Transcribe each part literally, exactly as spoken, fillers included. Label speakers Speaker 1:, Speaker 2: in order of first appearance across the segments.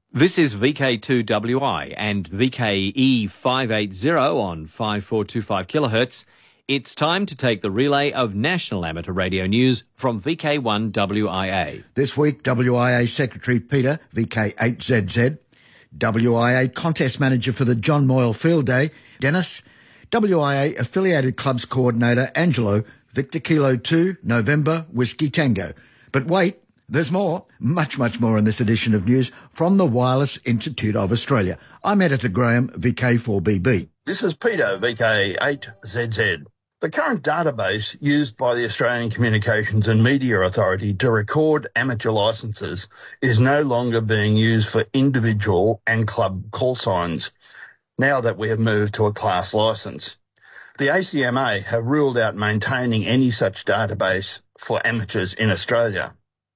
Speaker 1: This is V K two W I and V K E five eighty on five four two five kilohertz. It's time to take the relay of national amateur radio news from V K one W I A.
Speaker 2: This week, W I A Secretary Peter, V K eight Z Z, W I A Contest Manager for the John Moyle Field Day, Dennis, W I A Affiliated Clubs Coordinator Angelo, Victor Kilo two, November, Whiskey Tango. But wait, there's more, much, much more in this edition of news from the Wireless Institute of Australia. I'm Editor Graham, V K four B B.
Speaker 3: This is Peter, V K eight Z Z. The current database used by the Australian Communications and Media Authority to record amateur licences is no longer being used for individual and club call signs, now that we have moved to a class licence. The A C M A have ruled out maintaining any such database for amateurs in Australia.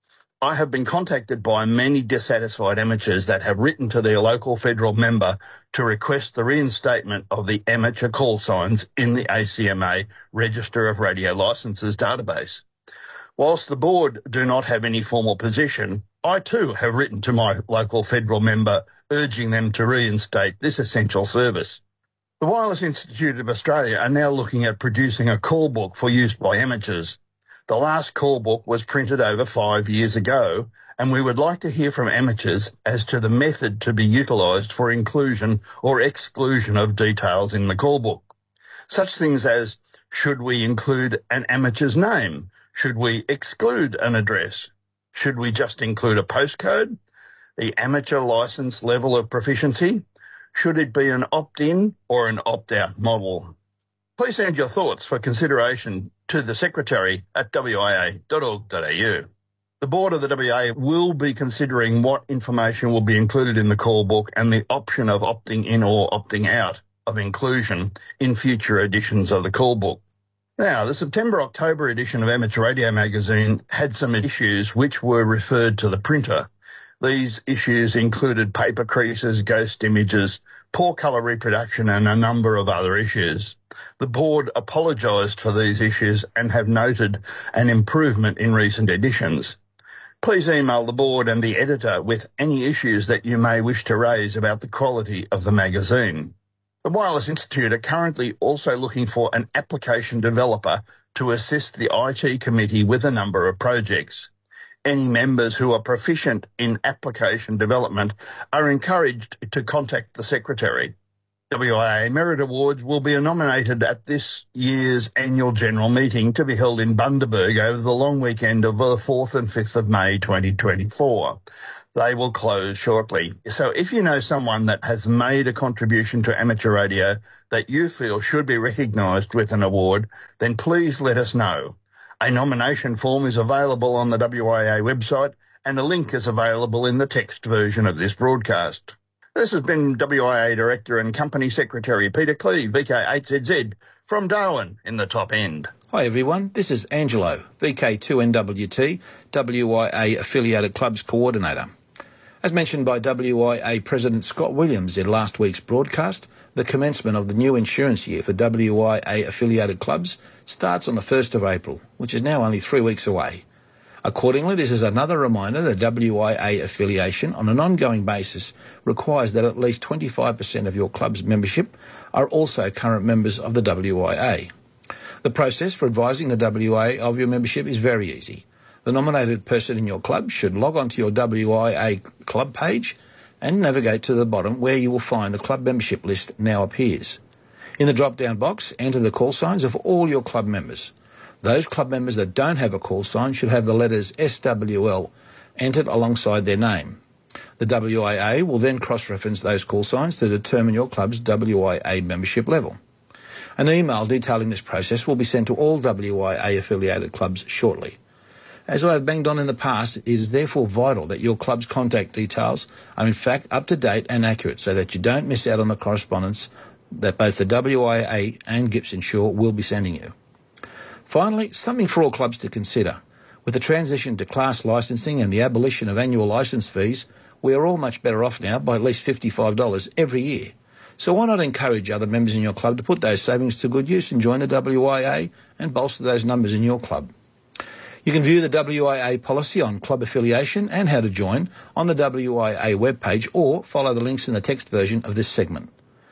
Speaker 3: I have been contacted by many dissatisfied amateurs that have written to their local federal member to request the reinstatement of the amateur call signs in the A C M A Register of Radio Licences database. Whilst the board do not have any formal position, I too have written to my local federal member urging them to reinstate this essential service. The Wireless Institute of Australia are now looking at producing a call book for use by amateurs. The last call book was printed over five years ago, and we would like to hear from amateurs as to the method to be utilised for inclusion or exclusion of details in the call book. Such things as, should we include an amateur's name? Should we exclude an address? Should we just include a postcode? The amateur licence level of proficiency? Should it be an opt-in or an opt-out model? Please send your thoughts for consideration to the Secretary at w i a dot org dot a u. The board of the W I A will be considering what information will be included in the call book and the option of opting in or opting out of inclusion in future editions of the call book. Now, the September-October edition of Amateur Radio Magazine had some issues which were referred to the printer. These issues included paper creases, ghost images, poor colour reproduction and a number of other issues. The board apologised for these issues and have noted an improvement in recent editions. Please email the board and the editor with any issues that you may wish to raise about the quality of the magazine. The Wireless Institute are currently also looking for an application developer to assist the I T committee with a number of projects. Any members who are proficient in application development are encouraged to contact the Secretary. W I A Merit Awards will be nominated at this year's annual general meeting to be held in Bundaberg over the long weekend of the fourth and fifth of May twenty twenty-four. They will close shortly. So if you know someone that has made a contribution to amateur radio that you feel should be recognised with an award, then please let us know. A nomination form is available on the W I A website and a link is available in the text version of this broadcast. This has been W I A Director and Company Secretary Peter Cleave, V K eight Z Z, from Darwin in the top end.
Speaker 4: Hi everyone, this is Angelo, V K two N W T, W I A Affiliated Clubs Coordinator. As mentioned by W I A President Scott Williams in last week's broadcast, the commencement of the new insurance year for W I A affiliated clubs starts on the first of April, which is now only three weeks away. Accordingly, this is another reminder that W I A affiliation on an ongoing basis requires that at least twenty-five percent of your club's membership are also current members of the W I A. The process for advising the W I A of your membership is very easy. The nominated person in your club should log on to your W I A club page and navigate to the bottom where you will find the club membership list now appears. In the drop-down box, enter the call signs of all your club members. Those club members that don't have a call sign should have the letters S W L entered alongside their name. The W I A will then cross-reference those call signs to determine your club's W I A membership level. An email detailing this process will be sent to all W I A affiliated clubs shortly. As I have banged on in the past, it is therefore vital that your club's contact details are in fact up to date and accurate so that you don't miss out on the correspondence that both the W I A and Gibson Shaw will be sending you. Finally, something for all clubs to consider. With the transition to class licensing and the abolition of annual licence fees, we are all much better off now by at least fifty-five dollars every year. So why not encourage other members in your club to put those savings to good use and join the W I A and bolster those numbers in your club? You can view the W I A policy on club affiliation and how to join on the W I A webpage, or follow the links in the text version of this segment.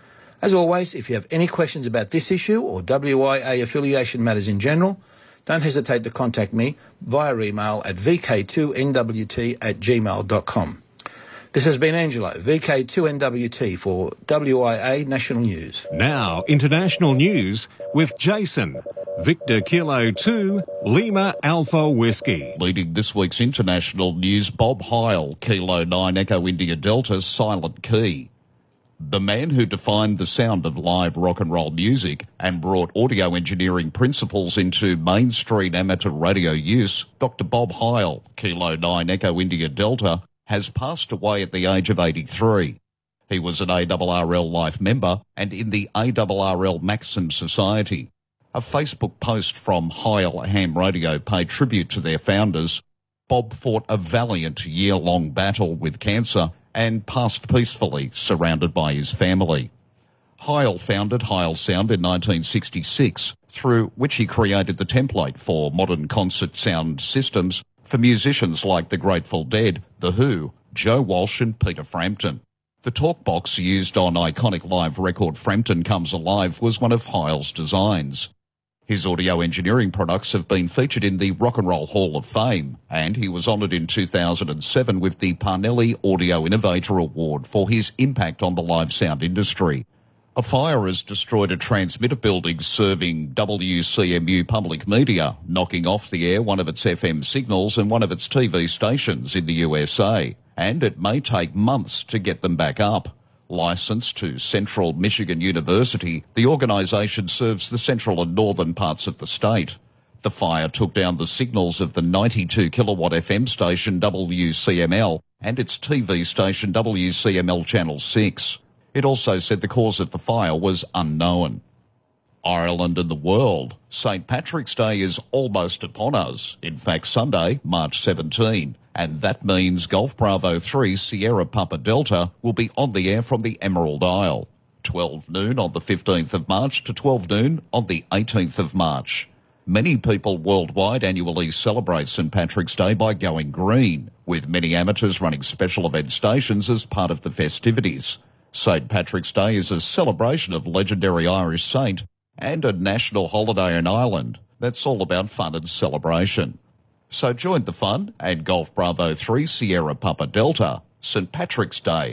Speaker 4: As always, if you have any questions about this issue or W I A affiliation matters in general, don't hesitate to contact me via email at v k two n w t at gmail dot com. This has been Angelo, V K two N W T for W I A National News.
Speaker 5: Now, international news with Jason. Victor Kilo two, Lima Alpha Whiskey.
Speaker 6: Leading this week's international news, Bob Heil, Kilo nine Echo India Delta, Silent Key. The man who defined the sound of live rock and roll music and brought audio engineering principles into mainstream amateur radio use, Doctor Bob Heil, Kilo nine Echo India Delta, has passed away at the age of eighty-three. He was an A R R L Life member and in the A R R L Maxim Society. A Facebook post from Heil Ham Radio paid tribute to their founders. Bob fought a valiant year-long battle with cancer and passed peacefully, surrounded by his family. Heil founded Heil Sound in nineteen sixty-six, through which he created the template for modern concert sound systems for musicians like the Grateful Dead, The Who, Joe Walsh and Peter Frampton. The talkbox used on iconic live record Frampton Comes Alive was one of Heil's designs. His audio engineering products have been featured in the Rock and Roll Hall of Fame, and he was honoured in two thousand seven with the Parnelli Audio Innovator Award for his impact on the live sound industry. A fire has destroyed a transmitter building serving W C M U Public Media, knocking off the air one of its F M signals and one of its T V stations in the U S A, and it may take months to get them back up. Licensed to Central Michigan University, the organisation serves the central and northern parts of the state. The fire took down the signals of the ninety-two kilowatt F M station W C M L and its T V station W C M L Channel six. It also said the cause of the fire was unknown. Ireland and the world. Saint Patrick's Day is almost upon us. In fact, Sunday, March seventeenth. And that means Golf Bravo three Sierra Papa Delta will be on the air from the Emerald Isle. twelve noon on the fifteenth of March to twelve noon on the eighteenth of March. Many people worldwide annually celebrate Saint Patrick's Day by going green, with many amateurs running special event stations as part of the festivities. Saint Patrick's Day is a celebration of legendary Irish saint and a national holiday in Ireland that's all about fun and celebration. So join the fun and Golf Bravo three Sierra Papa Delta, Saint Patrick's Day.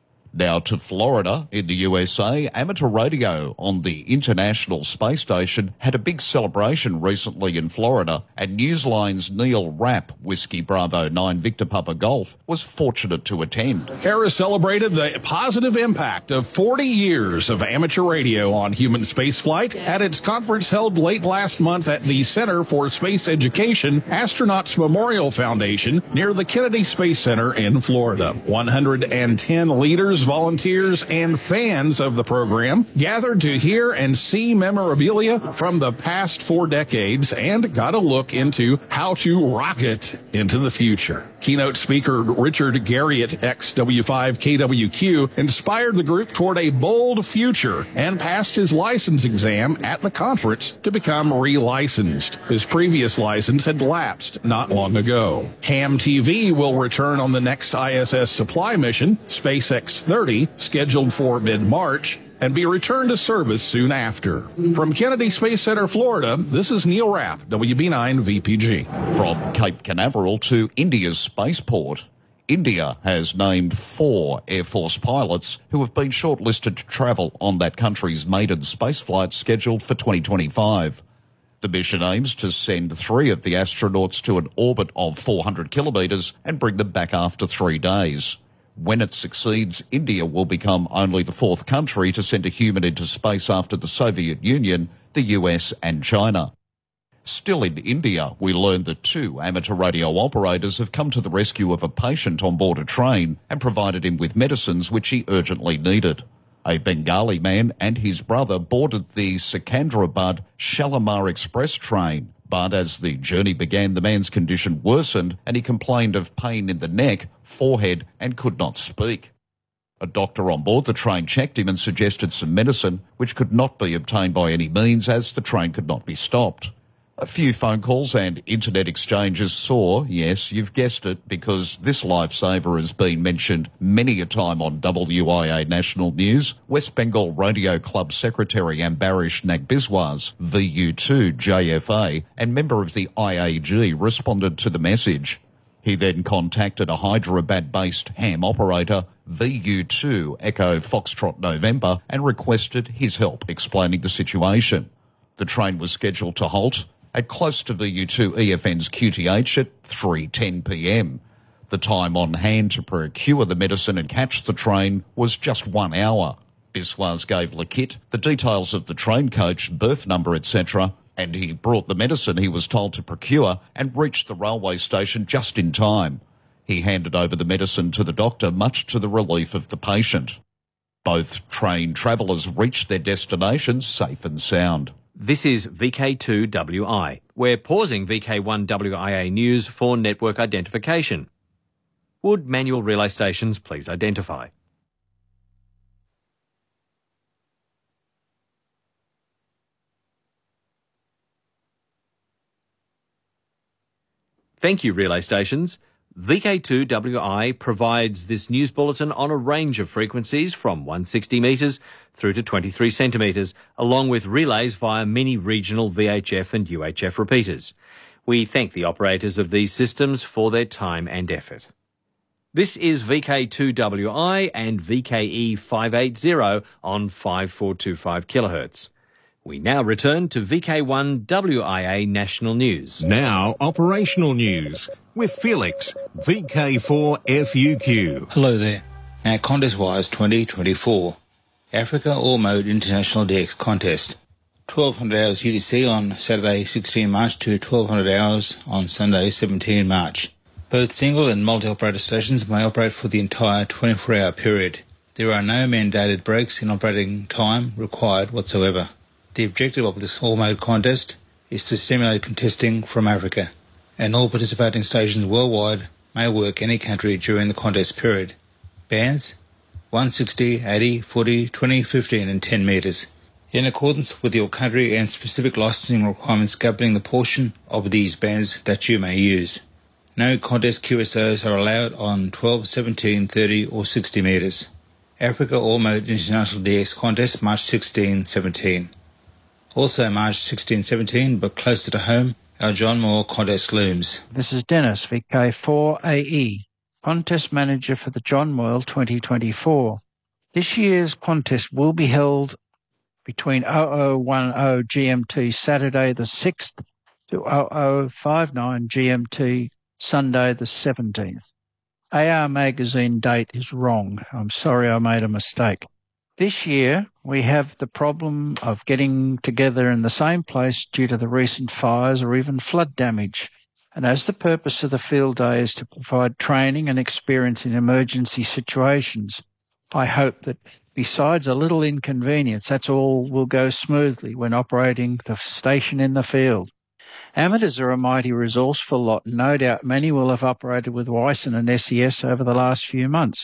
Speaker 6: Now to Florida in the U S A. Amateur radio on the International Space Station had a big celebration recently in Florida, and Newsline's Neil Rapp, Whiskey Bravo nine Victor Papa Golf, was fortunate to attend.
Speaker 7: Harris celebrated the positive impact of forty years of amateur radio on human spaceflight at its conference held late last month at the Center for Space Education Astronauts Memorial Foundation near the Kennedy Space Center in Florida. one hundred ten leaders, volunteers, and fans of the program gathered to hear and see memorabilia from the past four decades and got a look into how to rocket into the future. Keynote speaker Richard Garriott, X W five K W Q, inspired the group toward a bold future and passed his license exam at the conference to become relicensed. His previous license had lapsed not long ago. Ham T V will return on the next I S S supply mission, SpaceX thirty, scheduled for mid-March, and be returned to service soon after. From Kennedy Space Center, Florida, this is Neil Rapp, W B nine V P G.
Speaker 6: From Cape Canaveral to India's spaceport, India has named four Air Force pilots who have been shortlisted to travel on that country's maiden spaceflight scheduled for twenty twenty-five. The mission aims to send three of the astronauts to an orbit of four hundred kilometres and bring them back after three days. When it succeeds, India will become only the fourth country to send a human into space after the Soviet Union, the U S and China. Still in India, we learned that two amateur radio operators have come to the rescue of a patient on board a train and provided him with medicines which he urgently needed. A Bengali man and his brother boarded the Secunderabad Shalimar Express train, but as the journey began, the man's condition worsened and he complained of pain in the neck, forehead and could not speak. A doctor on board the train checked him and suggested some medicine, which could not be obtained by any means as the train could not be stopped. A few phone calls and internet exchanges saw, yes, you've guessed it, because this lifesaver has been mentioned many a time on W I A National News. West Bengal Radio Club Secretary Ambarish Nagbiswas, V U two J F A, and member of the I A G responded to the message. He then contacted a Hyderabad-based ham operator, V U two Echo Foxtrot November, and requested his help explaining the situation. The train was scheduled to halt at close to V U two E F N's Q T H at three ten p m. The time on hand to procure the medicine and catch the train was just one hour. Biswas gave Lakit the details of the train coach, berth number, et cetera, and he brought the medicine he was told to procure and reached the railway station just in time. He handed over the medicine to the doctor, much to the relief of the patient. Both train travellers reached their destinations safe and sound.
Speaker 1: This is V K two W I. We're pausing V K one W I A News for network identification. Would manual relay stations please identify? Thank you, relay stations. V K two W I provides this news bulletin on a range of frequencies from one hundred sixty metres through to twenty-three centimetres, along with relays via many regional V H F and U H F repeaters. We thank the operators of these systems for their time and effort. This is V K two W I and V K E five eighty on five four two five kilohertz. We now return to V K one W I A National News.
Speaker 5: Now, operational news with Felix, V K four F U Q.
Speaker 8: Hello there. Now, Contest-wise twenty twenty-four. Africa All-Mode International D X Contest. twelve hundred hours U T C on Saturday sixteen March to twelve hundred hours on Sunday seventeen March. Both single and multi-operator stations may operate for the entire twenty-four hour period. There are no mandated breaks in operating time required whatsoever. The objective of this all-mode contest is to stimulate contesting from Africa, and all participating stations worldwide may work any country during the contest period. Bands one sixty, eighty, forty, twenty, fifteen and ten metres. In accordance with your country and specific licensing requirements governing the portion of these bands that you may use. No contest Q S Os are allowed on twelve, seventeen, thirty or sixty metres. Africa All-Mode International D X Contest, March sixteen seventeen. Also March sixteen seventeen, but closer to home, our John Moore contest looms.
Speaker 9: This is Dennis, V K four A E, Contest Manager for the John Moyle twenty twenty-four. This year's contest will be held between oh oh ten G M T Saturday the sixth to oh oh fifty-nine G M T Sunday the seventeenth. A R magazine date is wrong. I'm sorry I made a mistake. This year, we have the problem of getting together in the same place due to the recent fires or even flood damage. And as the purpose of the field day is to provide training and experience in emergency situations, I hope that besides a little inconvenience, that's all will go smoothly when operating the station in the field. Amateurs are a mighty resourceful lot, and no doubt many will have operated with Wyson and S E S over the last few months.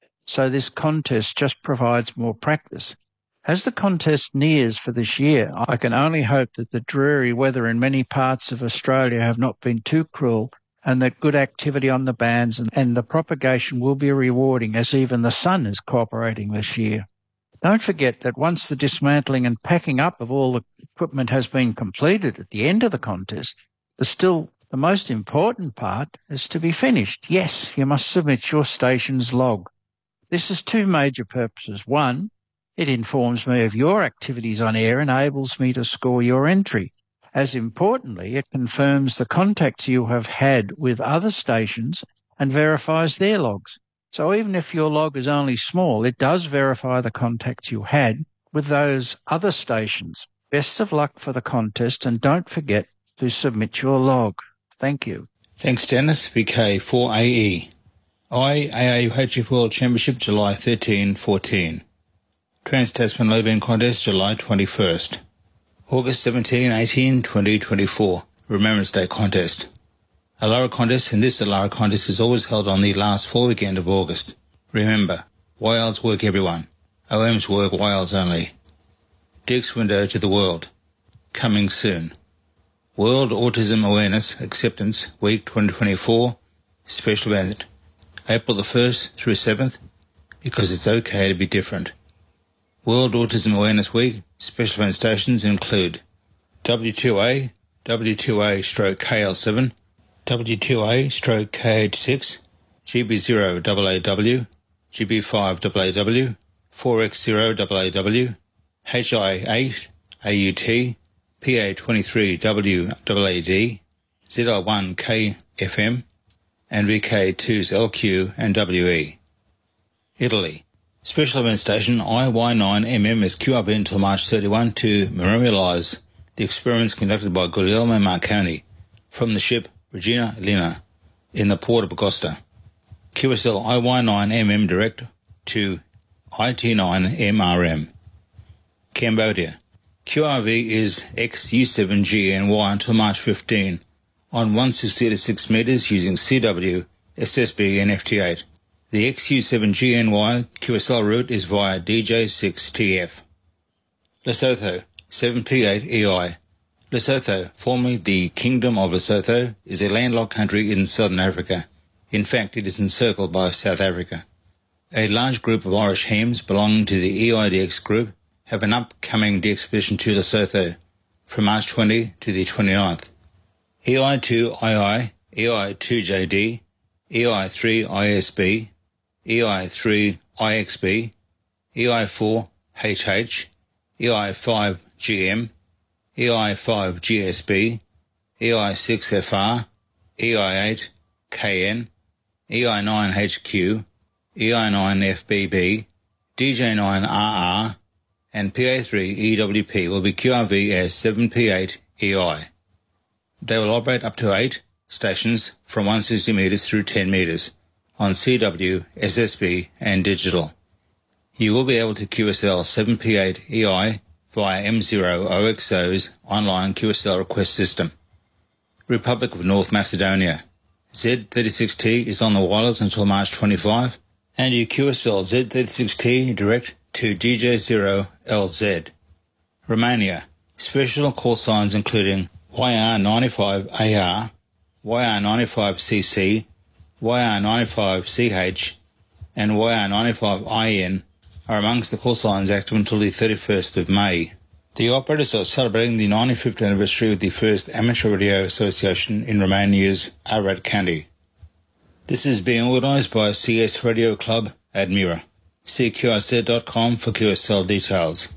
Speaker 9: So this contest just provides more practice. As the contest nears for this year, I can only hope that the dreary weather in many parts of Australia have not been too cruel, and that good activity on the bands and, and the propagation will be rewarding, as even the sun is cooperating this year. Don't forget that once the dismantling and packing up of all the equipment has been completed at the end of the contest, the still the most important part is to be finished. Yes, you must submit your station's log. This has two major purposes. One, it informs me of your activities on air and enables me to score your entry. As importantly, it confirms the contacts you have had with other stations and verifies their logs. So even if your log is only small, it does verify the contacts you had with those other stations. Best of luck for the contest, and don't forget to submit your log. Thank you.
Speaker 8: Thanks, Dennis. V K four A E. I A A H F World Championship, July thirteen fourteen. Trans-Tasman Low Band Contest, July twenty-first. August seventeen, eighteen, twenty twenty-four. Remembrance Day Contest. Alara Contest, and this Alara Contest is always held on the last full weekend of August. Remember, Y Ls work everyone. O Ms work Y Ls only. D X Window to the World. Coming soon. World Autism Awareness Acceptance Week twenty twenty-four, special event, April the first through seventh, because it's okay to be different. World Autism Awareness Week special event stations include W two A, W two A stroke K L seven, W two A stroke K H six, G B zero A A W, G B five A A W, four X zero A A W, H I eight A U T, P A twenty-three W A A D, Z L one K F M, and V K two's L Q and W E. Italy. Special event station I Y nine M M is Q up until March thirty-first to memorialise the experiments conducted by Guglielmo Marconi from the ship Regina Elena in the port of Agosta. Q S L I Y nine M M direct to I T nine M R M. Cambodia. Q R V is X U seven G N Y until March fifteenth on one sixty to six metres using C W, S S B and F T eight. The X U seven G N Y Q S L route is via D J six T F. Lesotho, seven P eight E I. Lesotho, formerly the Kingdom of Lesotho, is a landlocked country in southern Africa. In fact, it is encircled by South Africa. A large group of Irish hams belonging to the E I D X group have an upcoming de-expedition to Lesotho from March twentieth to the twenty-ninth. E I two I I, E I two J D, E I three I S B, E I three I X B, E I four H H, E I five G M, E I five G S B, E I six F R, E I eight K N, E I nine H Q, E I nine F B B, D J nine R R, and P A three E W P will be Q R V as seven P eight E I. They will operate up to eight stations from one hundred sixty metres through ten metres on C W, S S B and digital. You will be able to Q S L seven P eight E I via M zero O X O's online Q S L request system. Republic of North Macedonia. Z thirty-six T is on the wireless until March twenty-fifth, and you Q S L Z thirty-six T direct to D J zero L Z. Romania. Special call signs including Y R ninety-five A R, Y R ninety-five C C, Y R ninety-five C H, and Y R ninety-five I N are amongst the call signs active until the thirty-first of May. The operators are celebrating the ninety-fifth anniversary of the first Amateur Radio Association in Romania's Arad County. This is being organised by C S Radio Club Admira. See Q R Z dot com for Q S L details.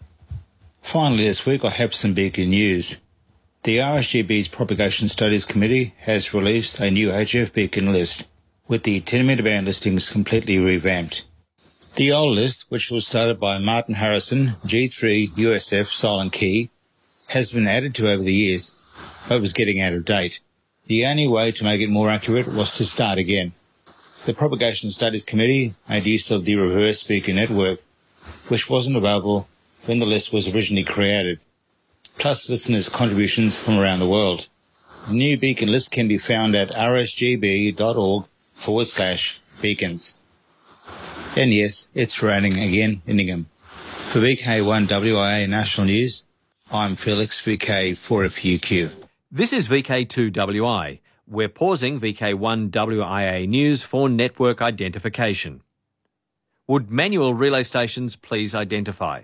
Speaker 8: Finally this week I have some Beacon news. The R S G B's Propagation Studies Committee has released a new H F Beacon list, with the ten metre band listings completely revamped. The old list, which was started by Martin Harrison, G three U S F Silent Key, has been added to over the years, but was getting out of date. The only way to make it more accurate was to start again. The Propagation Studies Committee made use of the reverse Beacon network, which wasn't available when the list was originally created, plus listeners' contributions from around the world. The new Beacon list can be found at rsgb.org forward slash beacons. And yes, it's raining again in Ingham. For V K one W I A National News, I'm Felix, V K four F U Q.
Speaker 1: This is V K two W I. We're pausing V K one W I A News for network identification. Would manual relay stations please identify?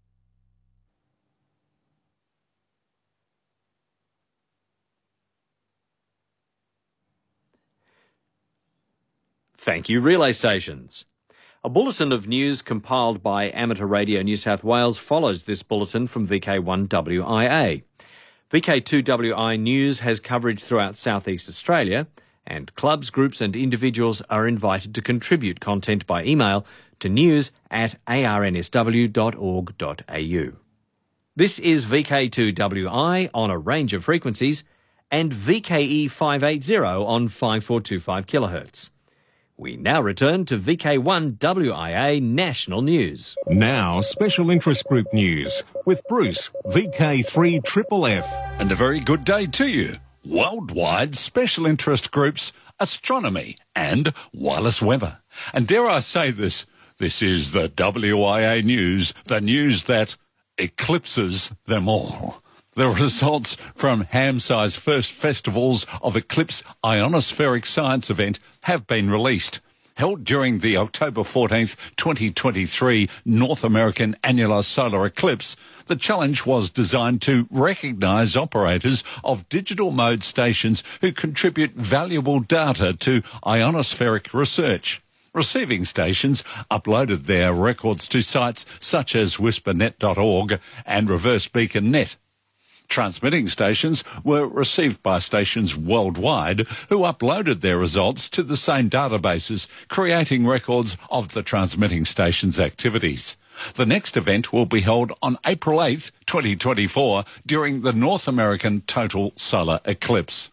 Speaker 1: Thank you, relay stations. A bulletin of news compiled by Amateur Radio New South Wales follows this bulletin from V K one W I A. V K two W I News has coverage throughout South East Australia, and clubs, groups and individuals are invited to contribute content by email to news at a r n s w dot org dot a u. This is V K two W I on a range of frequencies and V K E five eighty on five four two five kilohertz. We now return to V K one W I A National News.
Speaker 5: Now, Special Interest Group News with Bruce, V K three F F F.
Speaker 10: And a very good day to you. Worldwide Special Interest Groups, Astronomy and Wireless Weather. And dare I say this, this is the W I A News, the news that eclipses them all. The results from HAMSAI's first Festivals of Eclipse Ionospheric Science event have been released. Held during the October fourteenth, twenty twenty-three North American Annular Solar Eclipse, the challenge was designed to recognise operators of digital mode stations who contribute valuable data to ionospheric research. Receiving stations uploaded their records to sites such as whisper net dot org and Reverse Beacon dot net. Transmitting stations were received by stations worldwide who uploaded their results to the same databases, creating records of the transmitting station's activities. The next event will be held on April eighth, twenty twenty-four, during the North American Total Solar Eclipse.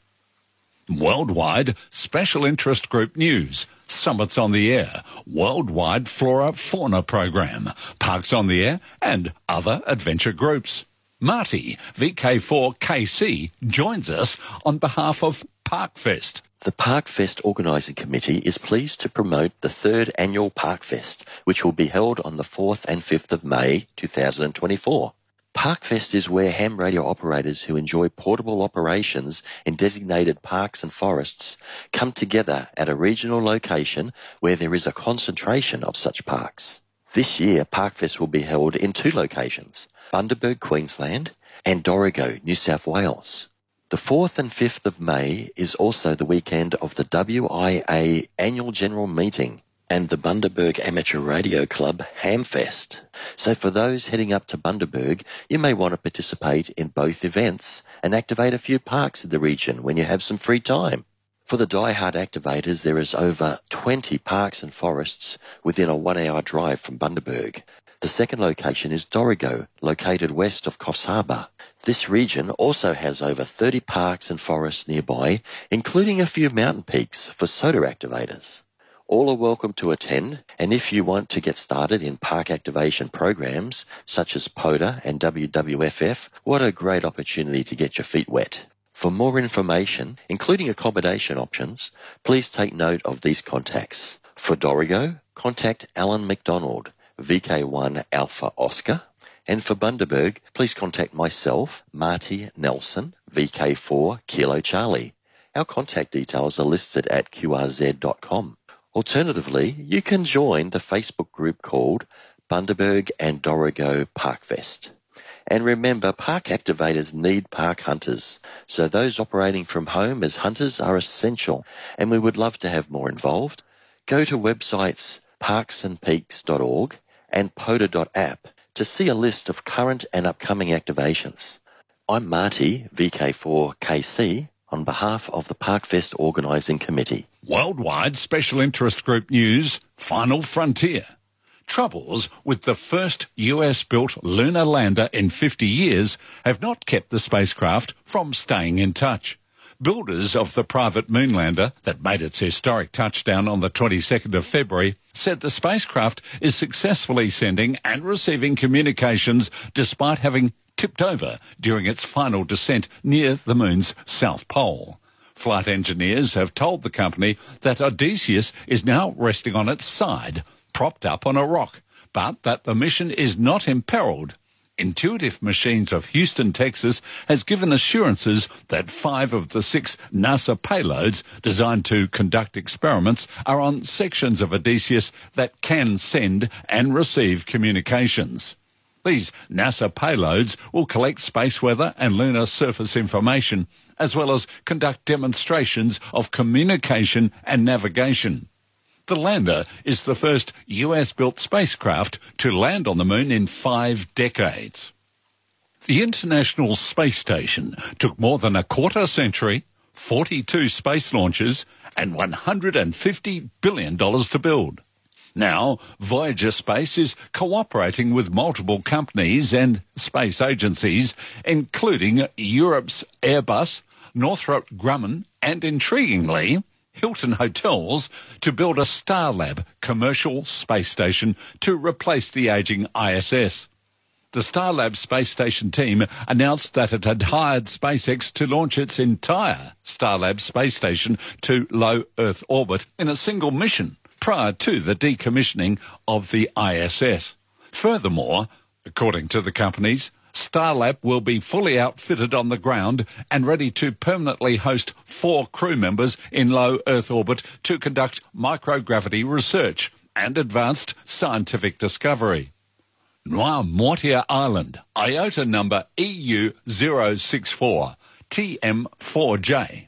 Speaker 10: Worldwide Special Interest Group News, Summits on the Air, Worldwide Flora Fauna Program, Parks on the Air, and other adventure groups. Marty, V K four K C, joins us on behalf of Parkfest.
Speaker 11: The Parkfest Organising Committee is pleased to promote the third annual Parkfest, which will be held on the fourth and fifth of May two thousand twenty-four. Parkfest is where ham radio operators who enjoy portable operations in designated parks and forests come together at a regional location where there is a concentration of such parks. This year, Parkfest will be held in two locations, Bundaberg, Queensland, and Dorrigo, New South Wales. The fourth and fifth of May is also the weekend of the W I A Annual General Meeting and the Bundaberg Amateur Radio Club Hamfest. So for those heading up to Bundaberg, you may want to participate in both events and activate a few parks in the region when you have some free time. For the die-hard activators, there is over twenty parks and forests within a one-hour drive from Bundaberg. The second location is Dorrigo, located west of Coffs Harbour. This region also has over thirty parks and forests nearby, including a few mountain peaks for soda activators. All are welcome to attend, and if you want to get started in park activation programs such as PODA and W W F F, what a great opportunity to get your feet wet. For more information, including accommodation options, please take note of these contacts. For Dorrigo, contact Alan McDonald, V K one Alpha Oscar, and for Bundaberg, please contact myself, Marty Nelson, V K four Kilo Charlie. Our contact details are listed at Q R Z dot com. Alternatively, you can join the Facebook group called Bundaberg and Dorrigo Parkfest. And remember, park activators need park hunters, so those operating from home as hunters are essential, and we would love to have more involved. Go to websites parks and peaks dot org and poda dot app to see a list of current and upcoming activations. I'm Marty, V K four K C, on behalf of the Parkfest Organising Committee.
Speaker 10: Worldwide Special Interest Group News, Final Frontier. Troubles with the first U S-built lunar lander in fifty years have not kept the spacecraft from staying in touch. Builders of the private moonlander that made its historic touchdown on the twenty-second of February said the spacecraft is successfully sending and receiving communications despite having tipped over during its final descent near the moon's south pole. Flight engineers have told the company that Odysseus is now resting on its side, propped up on a rock, but that the mission is not imperiled. Intuitive Machines of Houston, Texas, has given assurances that five of the six NASA payloads designed to conduct experiments are on sections of Odysseus that can send and receive communications. These NASA payloads will collect space weather and lunar surface information, as well as conduct demonstrations of communication and navigation. The lander is the first U S-built spacecraft to land on the moon in five decades. The International Space Station took more than a quarter century, forty-two space launches, and one hundred fifty billion dollars to build. Now, Voyager Space is cooperating with multiple companies and space agencies, including Europe's Airbus, Northrop Grumman, and intriguingly, Hilton Hotels, to build a Starlab commercial space station to replace the ageing I S S. The Starlab space station team announced that it had hired SpaceX to launch its entire Starlab space station to low Earth orbit in a single mission prior to the decommissioning of the I S S. Furthermore, according to the companies, Starlab will be fully outfitted on the ground and ready to permanently host four crew members in low Earth orbit to conduct microgravity research and advanced scientific discovery. Noirmoutier Island, IOTA number E U zero six four, T M four J.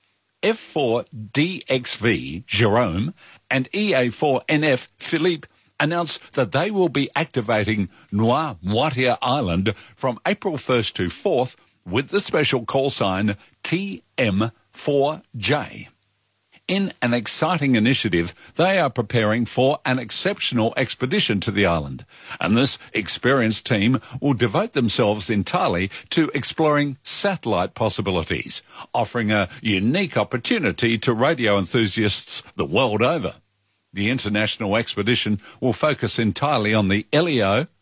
Speaker 10: F four D X V, Jerome, and E A four N F, Philippe, announced that they will be activating Noirmoutier Island from April first to fourth with the special call sign T M four J. In an exciting initiative, they are preparing for an exceptional expedition to the island, and this experienced team will devote themselves entirely to exploring satellite possibilities, offering a unique opportunity to radio enthusiasts the world over. The international expedition will focus entirely on the L E O,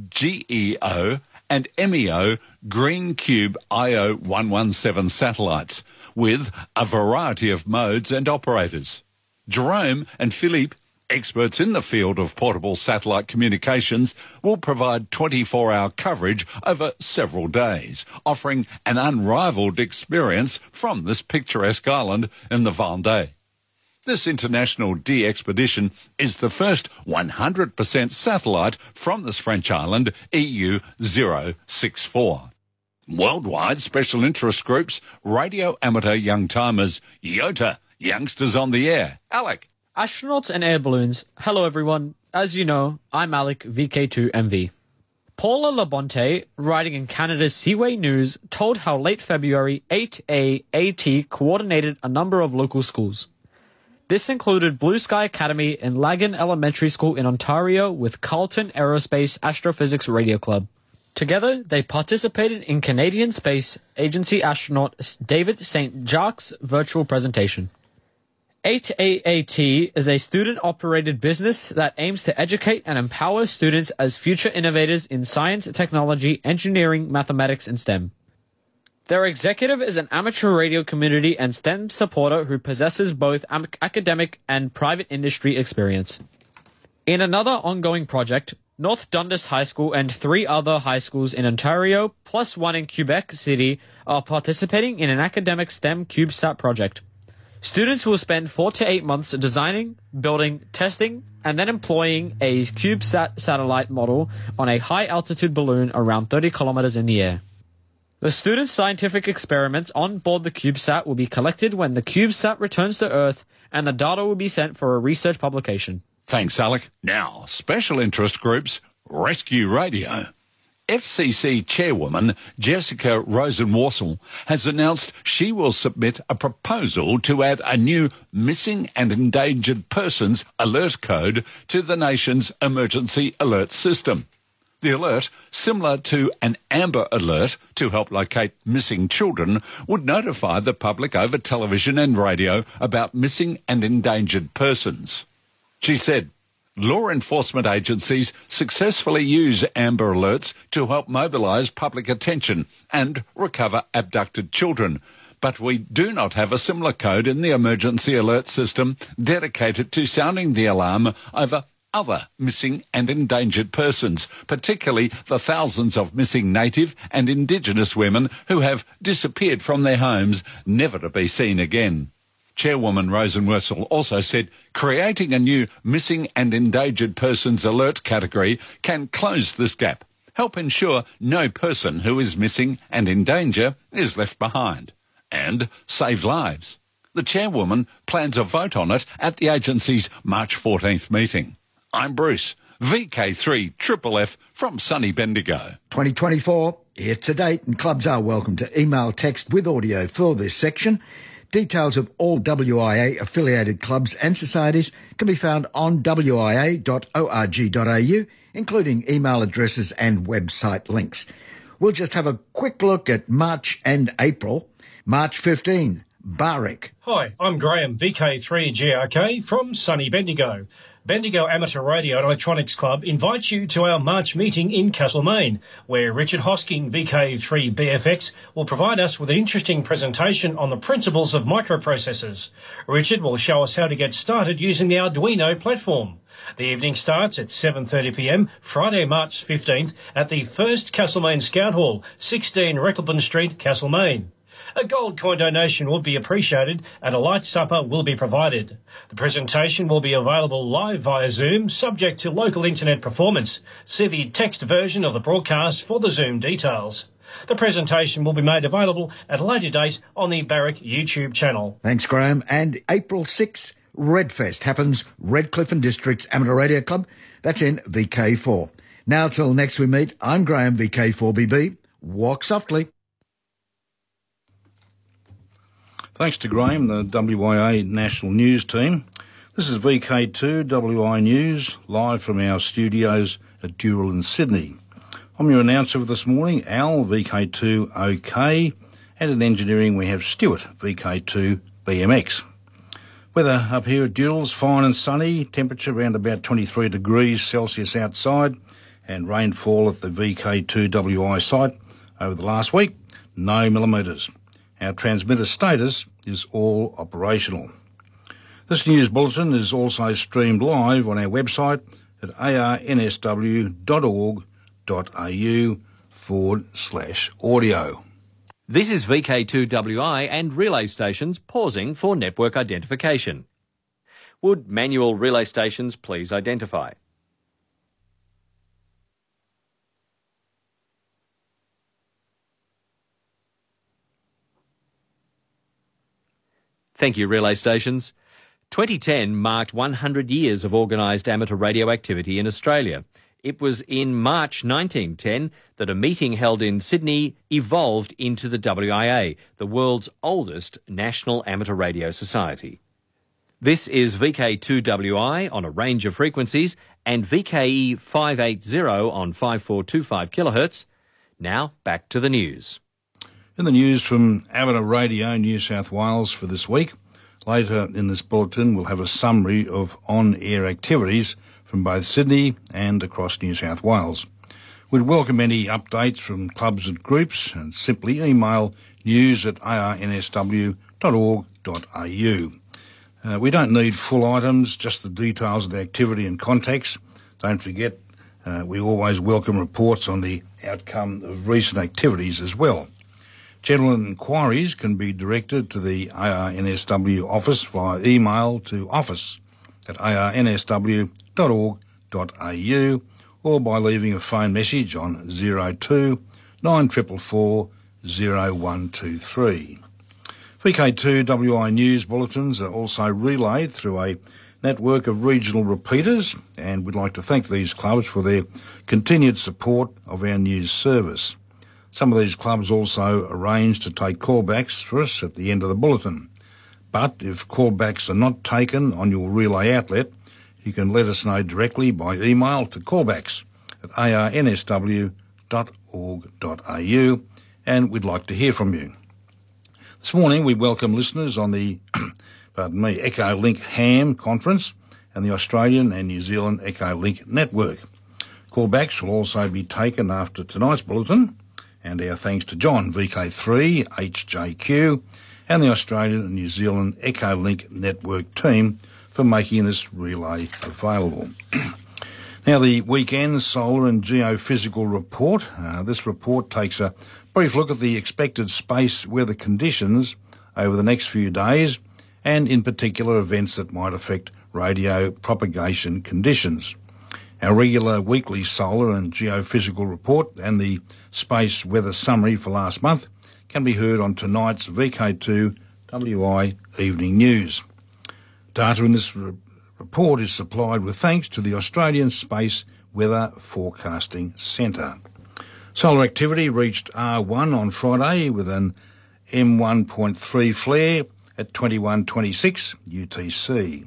Speaker 10: G E O and M E O Green Cube I O one one seven satellites, with a variety of modes and operators. Jerome and Philippe, experts in the field of portable satellite communications, will provide twenty-four hour coverage over several days, offering an unrivalled experience from this picturesque island in the Vendée. This international D expedition is the first one hundred percent satellite from this French island, E U zero six four. Worldwide special interest groups, radio amateur young timers, YOTA, youngsters on the air. Alec.
Speaker 12: Astronauts and air balloons. Hello everyone. As you know, I'm Alec, V K two M V. Paula Labonte, writing in Canada's Seaway News, told how late February eight A A T coordinated a number of local schools. This included Blue Sky Academy and Lagan Elementary School in Ontario with Carleton Aerospace Astrophysics Radio Club. Together, they participated in Canadian Space Agency astronaut David Saint Jacques' virtual presentation. eight A A T is a student-operated business that aims to educate and empower students as future innovators in science, technology, engineering, mathematics, and STEM. Their executive is an amateur radio community and STEM supporter who possesses both am- academic and private industry experience. In another ongoing project, North Dundas High School and three other high schools in Ontario, plus one in Quebec City, are participating in an academic STEM CubeSat project. Students will spend four to eight months designing, building, testing, and then employing a CubeSat satellite model on a high-altitude balloon around thirty kilometers in the air. The students' scientific experiments on board the CubeSat will be collected when the CubeSat returns to Earth, and the data will be sent for a research publication.
Speaker 10: Thanks, Alec. Now, special interest groups, Rescue Radio. F C C chairwoman Jessica Rosenworcel has announced she will submit a proposal to add a new missing and endangered persons alert code to the nation's emergency alert system. The alert, similar to an Amber Alert to help locate missing children, would notify the public over television and radio about missing and endangered persons. She said, law enforcement agencies successfully use Amber Alerts to help mobilise public attention and recover abducted children, but we do not have a similar code in the emergency alert system dedicated to sounding the alarm over other missing and endangered persons, particularly the thousands of missing Native and Indigenous women who have disappeared from their homes, never to be seen again. Chairwoman Rosenworcel also said creating a new missing and endangered persons alert category can close this gap, help ensure no person who is missing and in danger is left behind, and save lives. The chairwoman plans a vote on it at the agency's March fourteenth meeting. I'm Bruce, V K three F F F from sunny Bendigo.
Speaker 2: twenty twenty-four, here to date, and clubs are welcome to email text with audio for this section. Details of all W I A affiliated clubs and societies can be found on w i a dot org dot a u, including email addresses and website links. We'll just have a quick look at March and April. March fifteenth, Barrick.
Speaker 13: Hi, I'm Graham, V K three G R K from sunny Bendigo. Bendigo Amateur Radio and Electronics Club invites you to our March meeting in Castlemaine, where Richard Hosking, V K three B F X, will provide us with an interesting presentation on the principles of microprocessors. Richard will show us how to get started using the Arduino platform. The evening starts at seven thirty p m, Friday, March fifteenth, at the First Castlemaine Scout Hall, sixteen Recklebon Street, Castlemaine. A gold coin donation would be appreciated and a light supper will be provided. The presentation will be available live via Zoom, subject to local internet performance. See the text version of the broadcast for the Zoom details. The presentation will be made available at a later date on the Barrack YouTube channel.
Speaker 2: Thanks, Graham. And April sixth, Redfest happens, Redcliffe and Districts Amateur Radio Club. That's in V K four. Now till next we meet, I'm Graham, V K four B B. Walk softly.
Speaker 14: Thanks to Graham, the W I A National News team. This is V K two W I News, live from our studios at Dural in Sydney. I'm your announcer for this morning, Al, V K two OK, and in engineering we have Stuart, V K two B M X. Weather up here at Dural's fine and sunny, temperature around about twenty-three degrees Celsius outside, and rainfall at the V K two W I site over the last week, no millimetres. Our transmitter status is all operational. This news bulletin is also streamed live on our website at arnsw.org.au forward slash audio.
Speaker 1: This is V K two W I and relay stations pausing for network identification. Would manual relay stations please identify? Thank you, relay stations. twenty ten marked one hundred years of organised amateur radio activity in Australia. It was in March nineteen ten that a meeting held in Sydney evolved into the W I A, the world's oldest national amateur radio society. This is V K two W I on a range of frequencies and V K E five eighty on five four two five kilohertz. Now back to the news.
Speaker 14: In the news from Amateur Radio New South Wales for this week, later in this bulletin we'll have a summary of on-air activities from both Sydney and across New South Wales. We'd welcome any updates from clubs and groups and simply email news at a r n s w dot org dot a u. Uh, we don't need full items, just the details of the activity and context. Don't forget, uh, we always welcome reports on the outcome of recent activities as well. General inquiries can be directed to the A R N S W office via email to office at a r n s w dot org dot a u or by leaving a phone message on zero two nine four four zero one two three. V K two W I News bulletins are also relayed through a network of regional repeaters, and we'd like to thank these clubs for their continued support of our news service. Some of these clubs also arrange to take callbacks for us at the end of the bulletin. But if callbacks are not taken on your relay outlet, you can let us know directly by email to callbacks at a r n s w dot org dot a u, and we'd like to hear from you. This morning we welcome listeners on the pardon me, Echolink Ham conference and the Australian and New Zealand Echolink network. Callbacks will also be taken after tonight's bulletin, and our thanks to John, V K three, H J Q, and the Australian and New Zealand Echolink network team for making this relay available. Now, the weekend solar and geophysical report. Uh, this report takes a brief look at the expected space weather conditions over the next few days, and in particular events that might affect radio propagation conditions. Our regular weekly solar and geophysical report and the space weather summary for last month can be heard on tonight's V K two W I Evening News. Data in this re- report is supplied with thanks to the Australian Space Weather Forecasting Centre. Solar activity reached R one on Friday with an M one point three flare at twenty-one twenty-six U T C.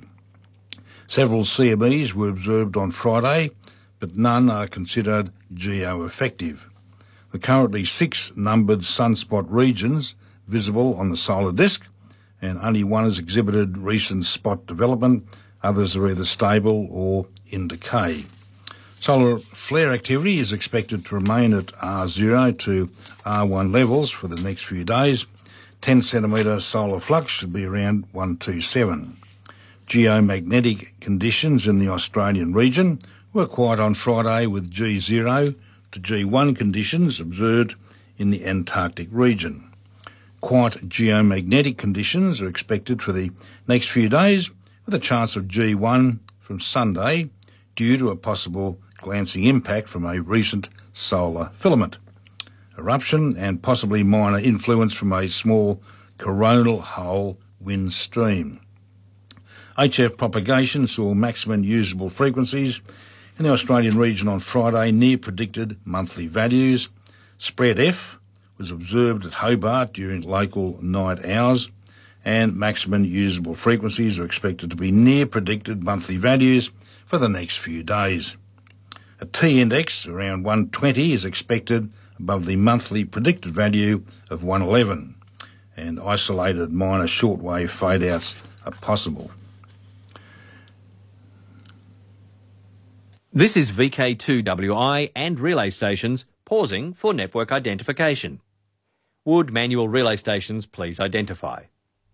Speaker 14: Several C M Es were observed on Friday, but none are considered geo-effective. There are currently six numbered sunspot regions visible on the solar disk, and only one has exhibited recent spot development. Others are either stable or in decay. Solar flare activity is expected to remain at R zero to R one levels for the next few days. ten centimetre solar flux should be around one twenty-seven. Geomagnetic conditions in the Australian region were quiet on Friday, with G zero to G one conditions observed in the Antarctic region. Quiet geomagnetic conditions are expected for the next few days, with a chance of G one from Sunday due to a possible glancing impact from a recent solar filament eruption and possibly minor influence from a small coronal hole wind stream. H F propagation saw maximum usable frequencies in the Australian region on Friday near predicted monthly values. Spread F was observed at Hobart during local night hours, and maximum usable frequencies are expected to be near predicted monthly values for the next few days. A T-index around one twenty is expected above the monthly predicted value of one eleven, and isolated minor shortwave fade-outs are possible.
Speaker 1: This is V K two W I and relay stations pausing for network identification. Would manual relay stations please identify?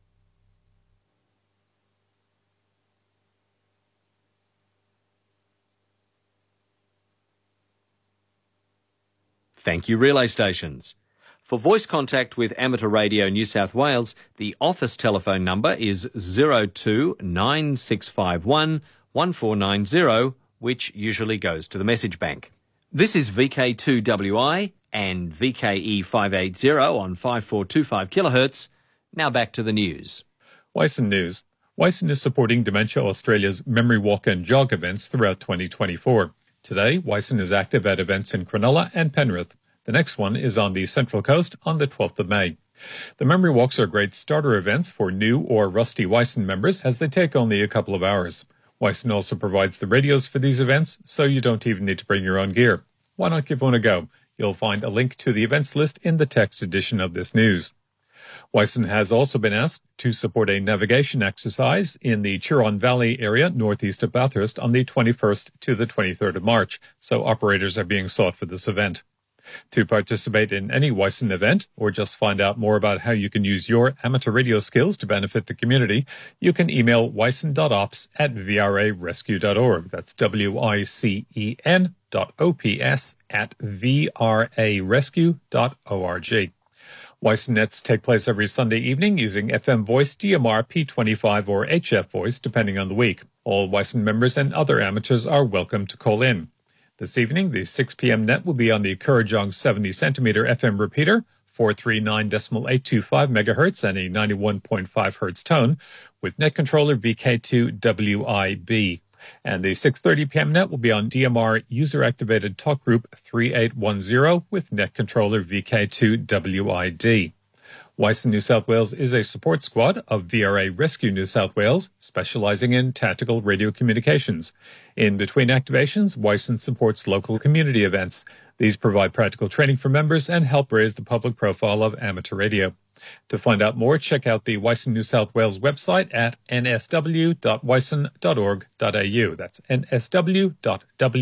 Speaker 1: Thank you, relay stations. For voice contact with Amateur Radio New South Wales, the office telephone number is zero two nine six five one one four nine zero, which usually goes to the message bank. This is V K two W I and V K E five eighty on five four two five kilohertz. Now back to the news.
Speaker 15: Wyson News. Wyson is supporting Dementia Australia's Memory Walk and Jog events throughout twenty twenty-four. Today, Wyson is active at events in Cronulla and Penrith. The next one is on the Central Coast on the twelfth of May. The Memory Walks are great starter events for new or rusty Wyson members, as they take only a couple of hours. Wyson also provides the radios for these events, so you don't even need to bring your own gear. Why not give one a go? You'll find a link to the events list in the text edition of this news. Wyson has also been asked to support a navigation exercise in the Chiron Valley area northeast of Bathurst on the twenty-first to the twenty-third of March, so operators are being sought for this event. To participate in any Wyson event, or just find out more about how you can use your amateur radio skills to benefit the community, you can email wycen dot ops at v r a rescue dot org. That's W I C E N dot O P S at v r a rescue dot org. Wyson Nets take place every Sunday evening using F M voice, D M R, P twenty-five, or H F voice, depending on the week. All Wyson members and other amateurs are welcome to call in. This evening, the six p.m. net will be on the Kurrajong seventy centimeter F M repeater, four thirty-nine point eight two five megahertz and a ninety-one point five hertz tone, with net controller V K two W I B. And the six thirty p.m. net will be on D M R user-activated talk group three eight one zero with net controller V K two W I D. Wyson New South Wales is a support squad of V R A Rescue New South Wales, specializing in tactical radio communications. In between activations, Wyson supports local community events. These provide practical training for members and help raise the public profile of amateur radio. To find out more, check out the Wyson New South Wales website at n s w dot wycen dot org dot a u. That's n s w dot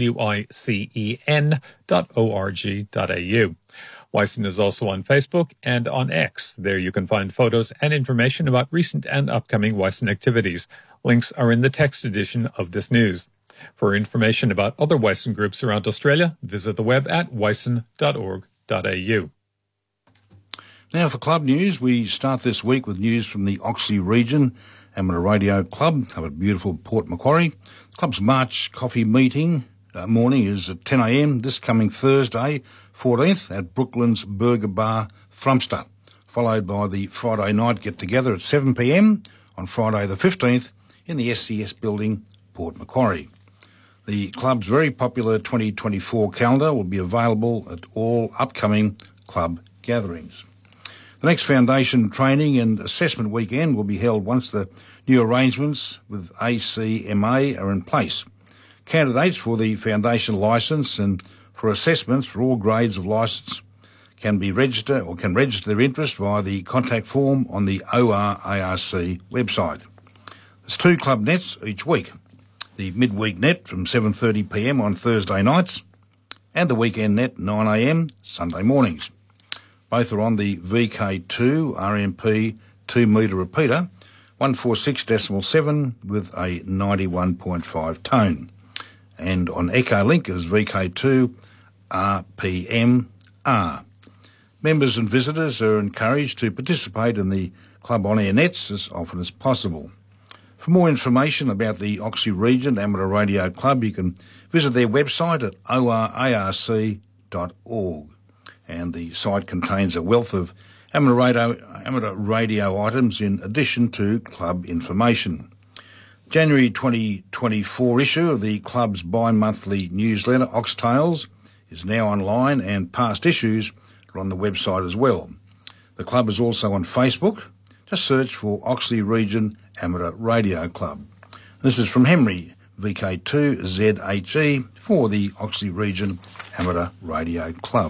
Speaker 15: wycen dot org dot a u. Wyson is also on Facebook and on X. There you can find photos and information about recent and upcoming Wyson activities. Links are in the text edition of this news. For information about other Wyson groups around Australia, visit the web at wycen dot org dot a u.
Speaker 14: Now for club news, we start this week with news from the Oxley Region Amateur Radio Club up at beautiful Port Macquarie. The club's March coffee meeting uh, morning is at ten a.m. this coming Thursday, fourteenth, at Brooklands Burger Bar, Thrumster, followed by the Friday night get-together at seven p.m. on Friday the fifteenth in the S C S building, Port Macquarie. The club's very popular twenty twenty-four calendar will be available at all upcoming club gatherings. The next foundation training and assessment weekend will be held once the new arrangements with A C M A are in place. Candidates for the foundation licence and for assessments for all grades of licence can be registered or can register their interest via the contact form on the O R A R C website. There's two club nets each week. The midweek net from seven thirty p.m. on Thursday nights and the weekend net nine a.m. Sunday mornings. Both are on the V K two R M P two metre repeater, one forty-six point seven with a ninety-one point five tone. And on Echolink is V K two R P M R. Members and visitors are encouraged to participate in the Club on-air nets as often as possible. For more information about the Oxley Region Amateur Radio Club, you can visit their website at o r a r c dot org. And the site contains a wealth of amateur radio, amateur radio items in addition to club information. January twenty twenty-four issue of the club's bi-monthly newsletter, Oxtales, is now online, and past issues are on the website as well. The club is also on Facebook. Just search for Oxley Region Amateur Radio Club. This is from Henry, V K two Z H E, for the Oxley Region Amateur Radio Club.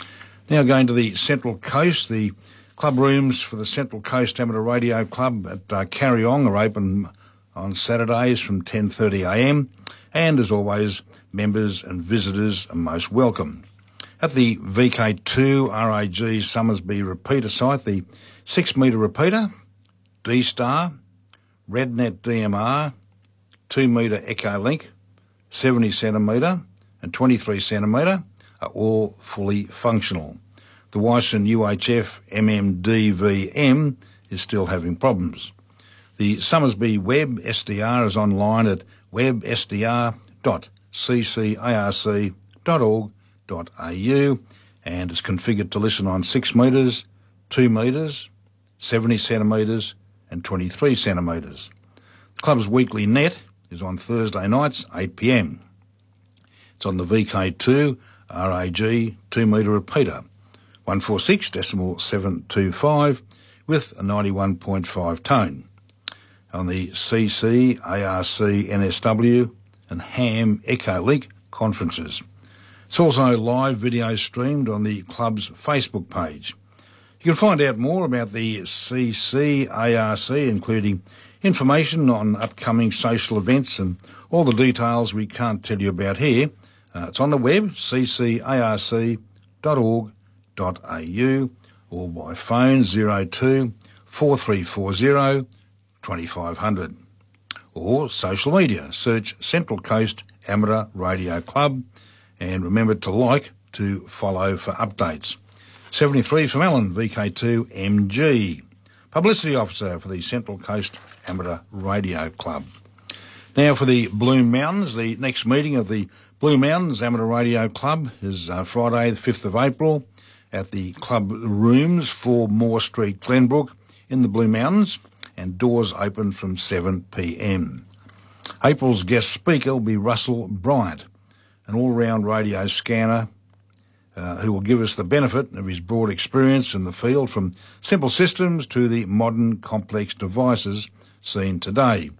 Speaker 14: Now going to the Central Coast, the club rooms for the Central Coast Amateur Radio Club at uh, Carryong are open on Saturdays from ten thirty a m, and as always, members and visitors are most welcome. At the V K two R A G Summersby repeater site, the six metre repeater, D-Star, RedNet D M R, two metre Echolink, seventy centimetre and twenty-three centimetre are all fully functional. The Wyson U H F M M D V M is still having problems. The Summersby Web S D R is online at web s d r dot c c a r c dot org dot a u and is configured to listen on six metres, two metres, seventy centimetres and twenty-three centimetres. The club's weekly net is on Thursday nights, eight p m. It's on the V K two R A G two metre repeater, one forty-six point seven two five with a ninety-one point five tone. On the C C, A R C, N S W and Ham Echolink conferences. It's also live video streamed on the club's Facebook page. You can find out more about the C C A R C, including information on upcoming social events and all the details we can't tell you about here. Uh, it's on the web, c c a r c dot org dot a u, or by phone zero two four three four zero twenty-five hundred. Or social media, search Central Coast Amateur Radio Club, and remember to like, to follow for updates. seventy-three from Alan, V K two M G, Publicity Officer for the Central Coast Amateur Radio Club. Now for the Blue Mountains, the next meeting of the Blue Mountains Amateur Radio Club is uh, Friday the fifth of April at the club rooms, four Moore Street, Glenbrook in the Blue Mountains, and doors open from seven p m. April's guest speaker will be Russell Bryant, an all-round radio scanner uh, who will give us the benefit of his broad experience in the field, from simple systems to the modern complex devices seen today.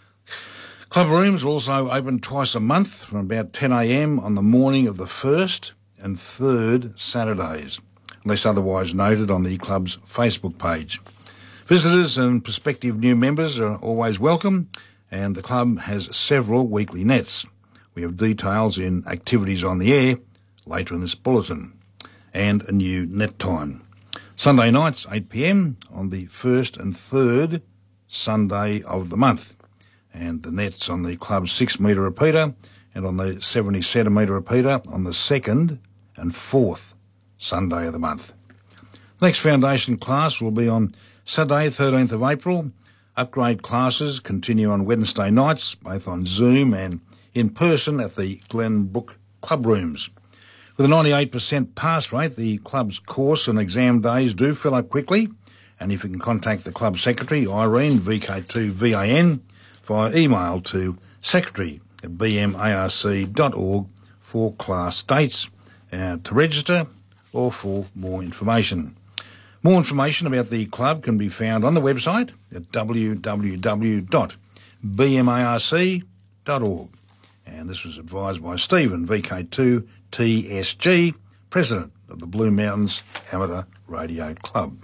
Speaker 14: Club rooms are also open twice a month from about ten a m on the morning of the first and third Saturdays, unless otherwise noted on the club's Facebook page. Visitors and prospective new members are always welcome, and the club has several weekly nets. We have details in activities on the air later in this bulletin, and a new net time. Sunday nights, eight p m on the first and third Sunday of the month, and the nets on the club's six metre repeater and on the seventy centimetre repeater on the second and fourth Sunday of the month. The next foundation class will be on Saturday, thirteenth of April. Upgrade classes continue on Wednesday nights, both on Zoom and in person at the Glenbrook Club Rooms. With a ninety-eight percent pass rate, the club's course and exam days do fill up quickly, and if you can contact the club secretary, Irene, V K two V A N, via email to secretary at b m a r c dot org for class dates, uh, to register or for more information. More information about the club can be found on the website at w w w dot b m a r c dot org. And this was advised by Stephen, V K two T S G, President of the Blue Mountains Amateur Radio Club.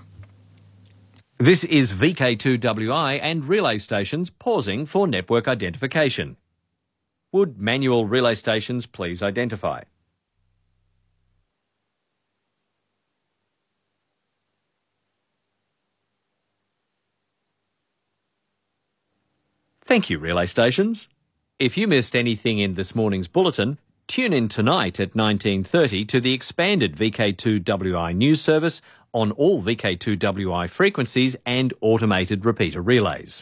Speaker 1: This is V K two W I and relay stations pausing for network identification. Would manual relay stations please identify? Thank you, relay stations. If you missed anything in this morning's bulletin, tune in tonight at nineteen thirty to the expanded V K two W I news service on all V K two W I frequencies and automated repeater relays.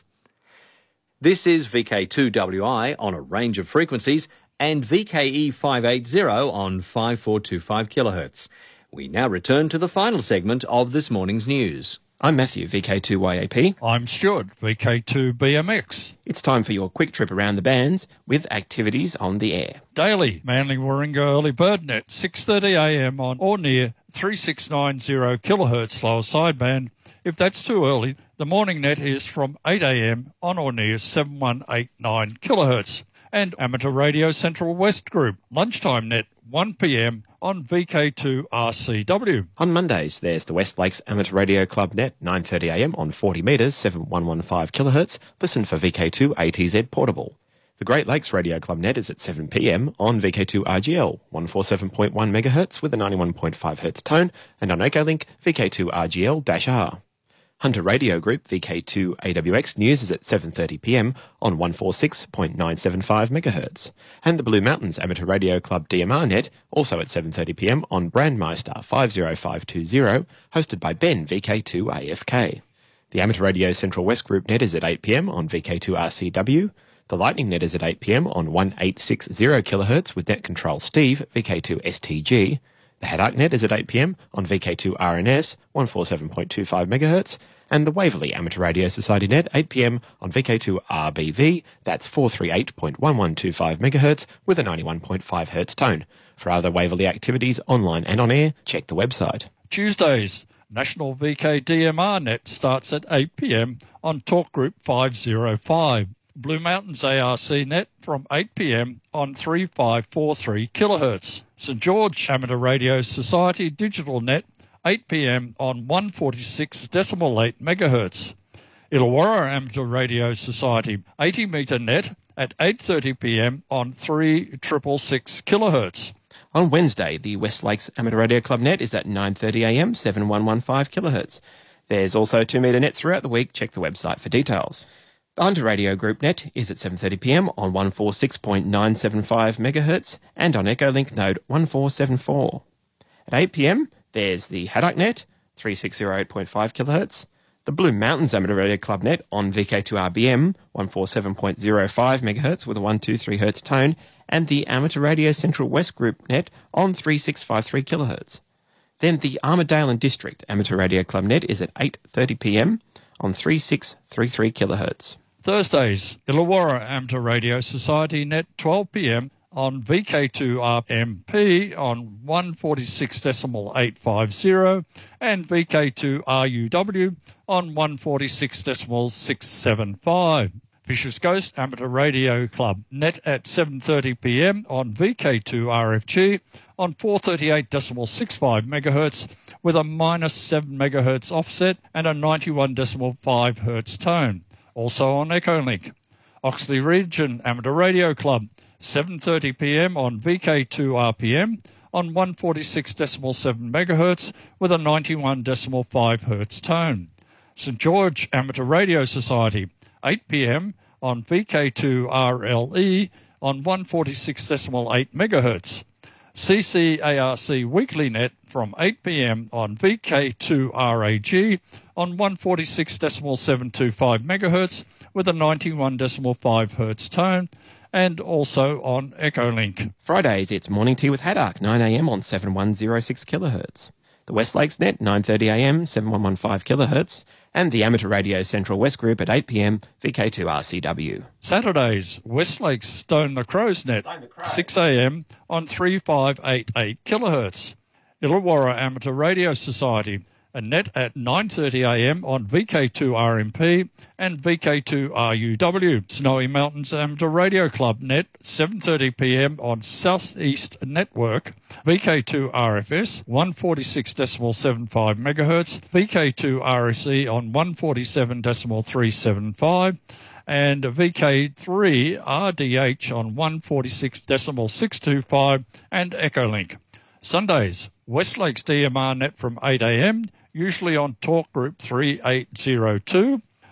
Speaker 1: This is V K two W I on a range of frequencies and V K E five eighty on five four two five kilohertz. We now return to the final segment of this morning's news.
Speaker 16: I'm Matthew, V K two Y A P.
Speaker 17: I'm Stuart, V K two B M X.
Speaker 16: It's time for your quick trip around the bands with activities on the air.
Speaker 17: Daily, Manly Warringah Early Bird Net, six thirty a m on or near thirty-six ninety kilohertz lower sideband. If that's too early, the morning net is from eight a m on or near seven one eight nine kilohertz. And Amateur Radio Central West Group, lunchtime net, one p m on V K two R C W.
Speaker 16: On Mondays, there's the West Lakes Amateur Radio Club net, nine thirty a m on forty metres, seven one one five kilohertz. Listen for V K two A T Z Portable. The Great Lakes Radio Club net is at seven p m on V K two R G L, one forty-seven point one megahertz with a ninety-one point five hertz tone, and on Echolink, V K two R G L R. Hunter Radio Group V K two A W X News is at seven thirty p m on one forty-six point nine seven five megahertz. And the Blue Mountains Amateur Radio Club D M R net, also at seven thirty p m on Brandmeister five oh five two oh, hosted by Ben V K two A F K. The Amateur Radio Central West Group net is at eight p m on V K two R C W. The Lightning net is at eight p m on eighteen sixty kilohertz with Net Control Steve V K two S T G. The Haddock net is at eight p m on V K two R N S, one forty-seven point two five megahertz, and the Waverley Amateur Radio Society net, eight p m on V K two R B V, that's four thirty-eight point one one two five megahertz with a ninety-one point five hertz tone. For other Waverley activities, online and on air, check the website.
Speaker 17: Tuesdays, National V K D M R net starts at eight p m on Talk Group five oh five. Blue Mountains A R C net from eight p m on thirty-five forty-three kilohertz. St George Amateur Radio Society digital net, eight p m on one forty-six point eight megahertz. Illawarra Amateur Radio Society eighty metre net at eight thirty p m on three sixty-six kilohertz.
Speaker 16: On Wednesday, the West Lakes Amateur Radio Club net is at nine thirty a m, seven one one five kilohertz. There's also two metre nets throughout the week. Check the website for details. The Hunter Radio Group net is at seven thirty p m on one forty-six point nine seven five megahertz and on Echolink node one four seven four. At eight p m, there's the Haddock net, thirty-six oh eight point five kilohertz, the Blue Mountains Amateur Radio Club net on V K two R B M, one forty-seven point oh five megahertz with a one twenty-three hertz tone, and the Amateur Radio Central West Group net on thirty-six fifty-three kilohertz. Then the Armidale and District Amateur Radio Club net is at eight thirty p m on thirty-six thirty-three kilohertz.
Speaker 17: Thursdays, Illawarra Amateur Radio Society net, twelve p m on V K two R M P on one forty-six point eight five oh and V K two R U W on one forty-six point six seven five. Fisher's Coast Amateur Radio Club net at seven thirty p m on V K two R F G on four thirty-eight point six five megahertz with a minus seven megahertz offset and a ninety-one point five hertz tone. Also on Echolink. Oxley Region Amateur Radio Club, seven thirty p m on V K two R P M on one forty-six point seven megahertz with a ninety-one point five hertz tone. St George Amateur Radio Society, eight p m on V K two R L E on one forty-six point eight megahertz. C C A R C Weekly Net from eight p m on V K two R A G on one forty-six point seven two five megahertz with a ninety-one point five hertz tone, and also on Echolink.
Speaker 16: Fridays, it's Morning Tea with Haddock, nine a m on seven one oh six kilohertz. The West Lakes Net, nine thirty a m, seven one one five kilohertz, and the Amateur Radio Central West Group at eight p m, V K two R C W.
Speaker 17: Saturdays, West Lakes Stone the Crows Net, six a m on thirty-five eighty-eight kilohertz. Illawarra Amateur Radio Society, a net at nine thirty a m on V K two R M P and V K two R U W. Snowy Mountains Amateur Radio Club net, seven thirty p m on Southeast Network, V K two R F S, one forty-six point seven five megahertz, V K two R S E on one forty-seven point three seven five, and V K three R D H on one forty-six point six two five, and Echolink. Sundays, West Lakes D M R net from eight a m, usually on Talk Group three eight zero two,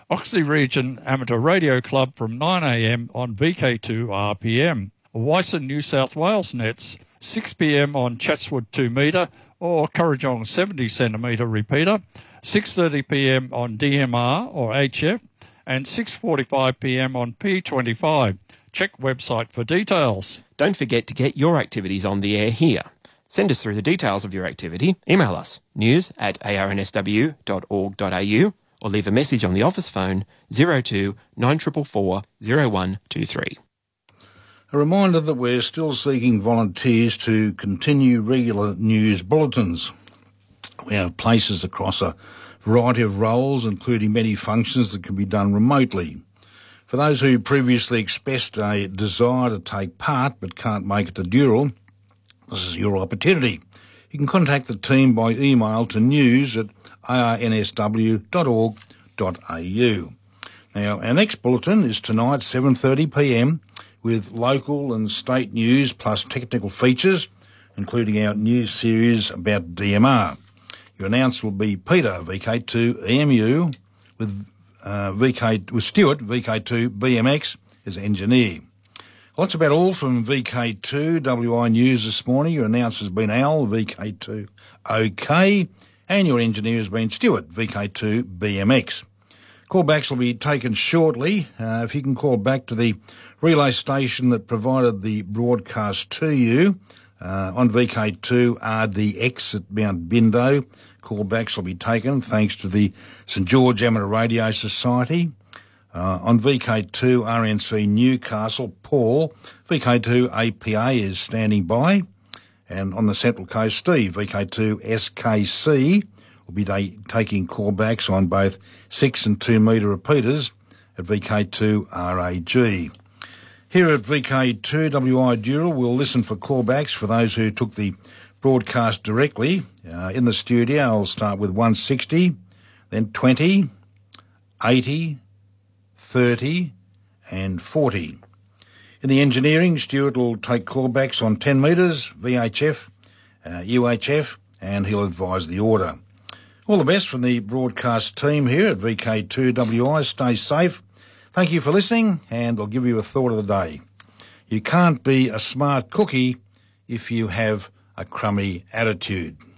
Speaker 17: Oxley Region Amateur Radio Club from nine a m on V K two R P M. Wyson New South Wales nets six p m on Chatswood two metre or Currajong seventy centimetre repeater, six thirty p m on D M R or H F, and six forty-five p m on P twenty-five. Check website for details.
Speaker 16: Don't forget to get your activities on the air here. Send us through the details of your activity. Email us news at a r n s w dot org dot a u or leave a message on the office phone zero two nine four four four zero one two three.
Speaker 14: A reminder that we're still seeking volunteers to continue regular news bulletins. We have places across a variety of roles, including many functions that can be done remotely. For those who previously expressed a desire to take part but can't make it to Dural, this is your opportunity. You can contact the team by email to news at a r n s w dot org dot a u. Now, our next bulletin is tonight, seven thirty p m, with local and state news plus technical features, including our news series about D M R. Your announcer will be Peter, V K two E M U, with uh, V K with Stuart, V K two B M X, as engineer. Well, that's about all from V K two W I News this morning. Your announcer's been Al, V K two OK, and your engineer has been Stuart, V K two B M X. Callbacks will be taken shortly. Uh, if you can call back to the relay station that provided the broadcast to you uh, on V K two R D X at Mount Bindo, callbacks will be taken thanks to the St George Amateur Radio Society. Uh, on V K two R N C Newcastle, Paul, V K two A P A is standing by. And on the Central Coast, Steve, V K two S K C, will be da- taking callbacks on both six and two metre repeaters at V K two R A G. Here at V K two W I Dural, we'll listen for callbacks for those who took the broadcast directly. Uh, in the studio, I'll start with one sixty, then twenty, eighty, thirty and forty. In the engineering, Stuart will take callbacks on ten metres, V H F, uh, U H F, and he'll advise the order. All the best from the broadcast team here at V K two W I. Stay safe. Thank you for listening, and I'll give you a thought of the day. You can't be a smart cookie if you have a crummy attitude.